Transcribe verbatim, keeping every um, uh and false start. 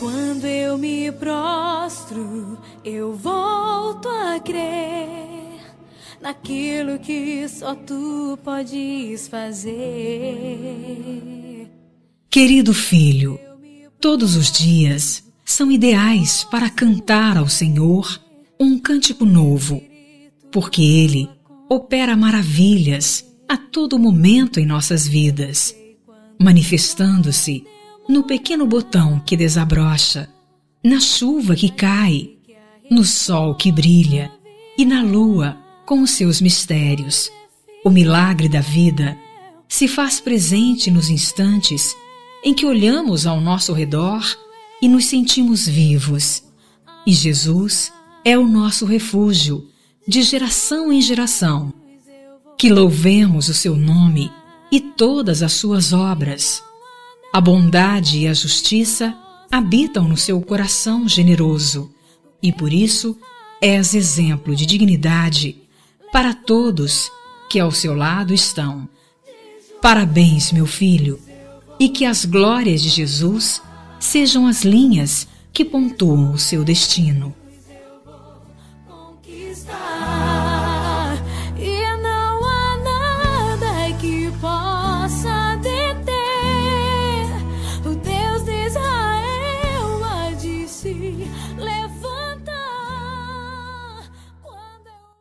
Quando eu me prostro, eu volto a crer naquilo que só tu podes fazer. Querido filho, todos os dias são ideais para cantar ao Senhor um cântico novo, porque Ele opera maravilhas a todo momento em nossas vidas, manifestando-se no pequeno botão que desabrocha, na chuva que cai, no sol que brilha e na lua com os seus mistérios. O milagre da vida se faz presente nos instantes em que olhamos ao nosso redor e nos sentimos vivos. E Jesus é o nosso refúgio, de geração em geração. Que louvemos o seu nome e todas as suas obras. A bondade e a justiça habitam no seu coração generoso, e por isso és exemplo de dignidade para todos que ao seu lado estão. Parabéns, meu filho, e que as glórias de Jesus sejam as linhas que pontuam o seu destino.